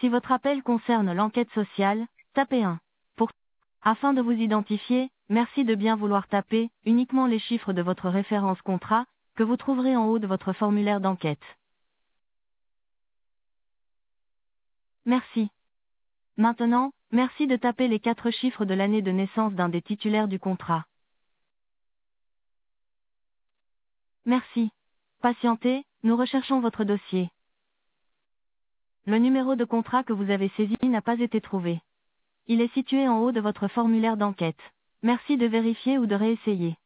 Si votre appel concerne l'enquête sociale, tapez 1. Afin de vous identifier, merci de bien vouloir taper uniquement les chiffres de votre référence contrat, que vous trouverez en haut de votre formulaire d'enquête. Merci. Maintenant, merci de taper les 4 chiffres de l'année de naissance d'un des titulaires du contrat. Merci. Patientez, nous recherchons votre dossier. Le numéro de contrat que vous avez saisi n'a pas été trouvé. Il est situé en haut de votre formulaire d'enquête. Merci de vérifier ou de réessayer.